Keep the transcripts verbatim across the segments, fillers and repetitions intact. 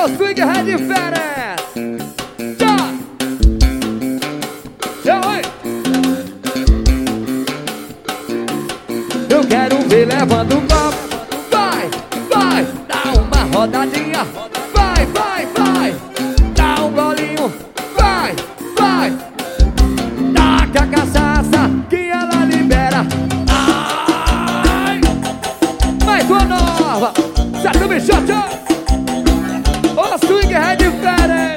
é o swing Red Fera. Tchau. Tchau, oi. Eu quero ver levando o copo. Vai, vai, dá uma rodadinha. Vai, vai, vai, dá um golinho. Vai, vai, taca a cachaça que ela libera. Ai, mais uma nova. Certo, bichote. O swing Red Fera.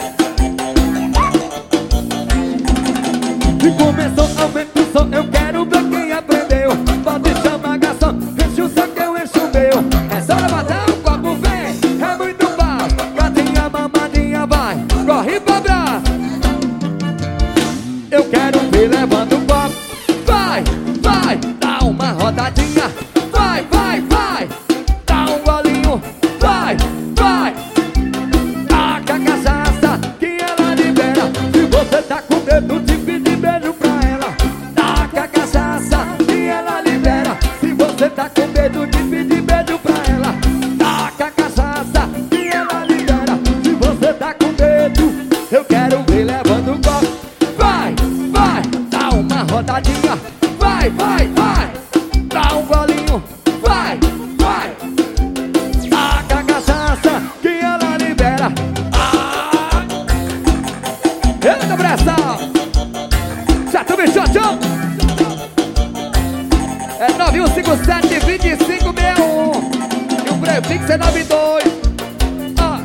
E começou a aumentar o som. Eu quero ver quem aprendeu. Pode chamar garçom, enche o seu que eu encho o meu. É só levantar o copo, vem, é muito fácil. Gatinha, mamadinha, vai, corre pra braço. Eu quero ver levando o copo. Vai, vai, dá uma rodadinha. Vai, vai, vai, dá um golinho. Vai, vai, taca a cachaça que ela libera. Se você tá com medo de pedir beijo pra ela, taca a cachaça que ela libera. Se você tá com medo de pedir beijo pra ela, taca a cachaça que ela libera. Se você tá com medo, eu quero ver levando o copo. Vai, vai, dá uma rodadinha. Vai, vai, vai, dá um golinho. Vai, vai, taca a cachaça que ela libera. Ah, eita pressão. Certo, bichotão. É nove um cinco sete, dois cinco seis um. E o prefixo é nove dois. Ah.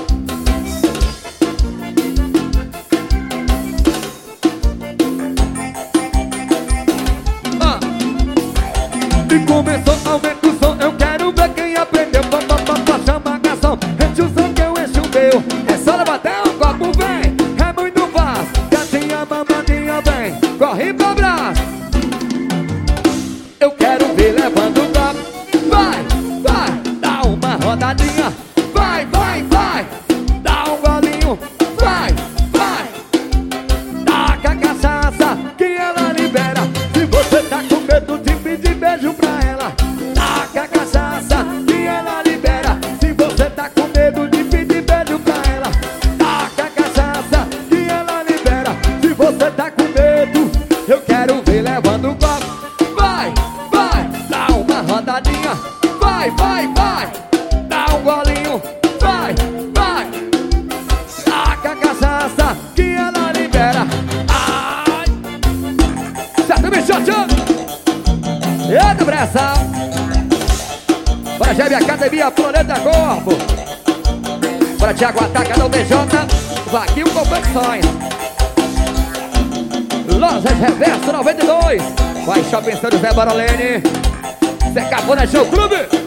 Ah. E começou a aumentar o som. Eu quero ver quem aprendeu. Pá, pá, pá, pá, chama a garçom, enche o som que eu encho o meu. É só levantar o copo, vem, é muito fácil. Gatinha, mamadinha, vem, corre pra braço. Eu quero ver levando o copo. Vai, vai, dá uma rodadinha. Vai, vai, vai, dá um golinho. Vai, vai, taca a cachaça que ela libera. Se você tá com medo de pedir beijo pra ela, taca a cachaça que ela libera. Se você tá com medo de pedir beijo pra ela, taca a cachaça que ela libera. Se você tá com medo, eu quero ver levando o copo. Vai, vai, dá uma rodadinha. Vai, vai, vai, dá um golinho. Vai, vai, taca a cachaça que ela libera. Ai, certo, bichote. Eita pressão. Bora, G B Academia Planeta Corpo. Bora, Thiago Ataca no B J Vaquinho Competições. Lojas Reverso noventa e dois. Vai, Shopping São José Barolene. Zé Capone Show Clube.